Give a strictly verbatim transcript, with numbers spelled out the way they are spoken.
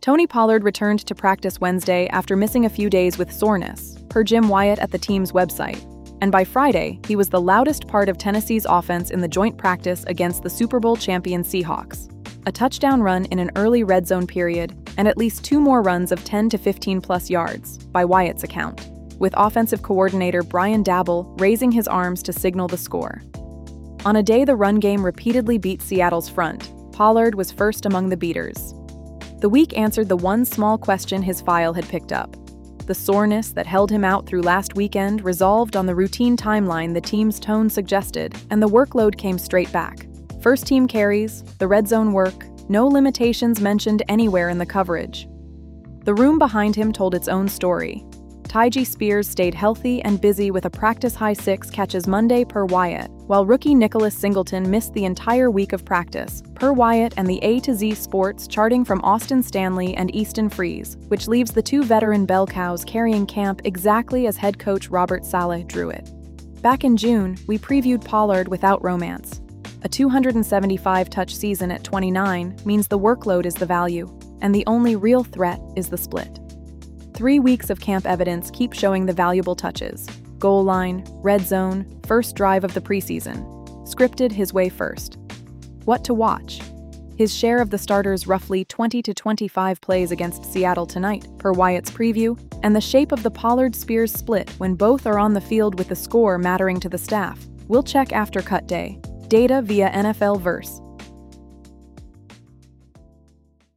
Tony Pollard returned to practice Wednesday after missing a few days with soreness, per Jim Wyatt at the team's website. And by Friday, he was the loudest part of Tennessee's offense in the joint practice against the Super Bowl champion Seahawks. A touchdown run in an early red zone period, and at least two more runs of ten to fifteen plus yards, by Wyatt's account, with offensive coordinator Brian Daboll raising his arms to signal the score. On a day the run game repeatedly beat Seattle's front, Pollard was first among the beaters. The week answered the one small question his file had picked up. The soreness that held him out through last weekend resolved on the routine timeline the team's tone suggested, and the workload came straight back. First team carries, the red zone work, no limitations mentioned anywhere in the coverage. The room behind him told its own story. Tyjae Spears stayed healthy and busy with a practice-high six catches Monday per Wyatt, while rookie Nicholas Singleton missed the entire week of practice, per Wyatt and the A to Z Sports charting from Austin Stanley and Easton Freeze, which leaves the two veteran bell cows carrying camp exactly as head coach Robert Saleh drew it. Back in June, we previewed Pollard without romance. A two hundred seventy-five touch season at twenty-nine means the workload is the value, and the only real threat is the split. Three weeks of camp evidence keep showing the valuable touches. Goal line, red zone, first drive of the preseason. Scripted his way first. What to watch? His share of the starters' roughly twenty to twenty-five plays against Seattle tonight, per Wyatt's preview, and the shape of the Pollard-Spears split when both are on the field with the score mattering to the staff. We'll check after cut day. Data via N F L Verse.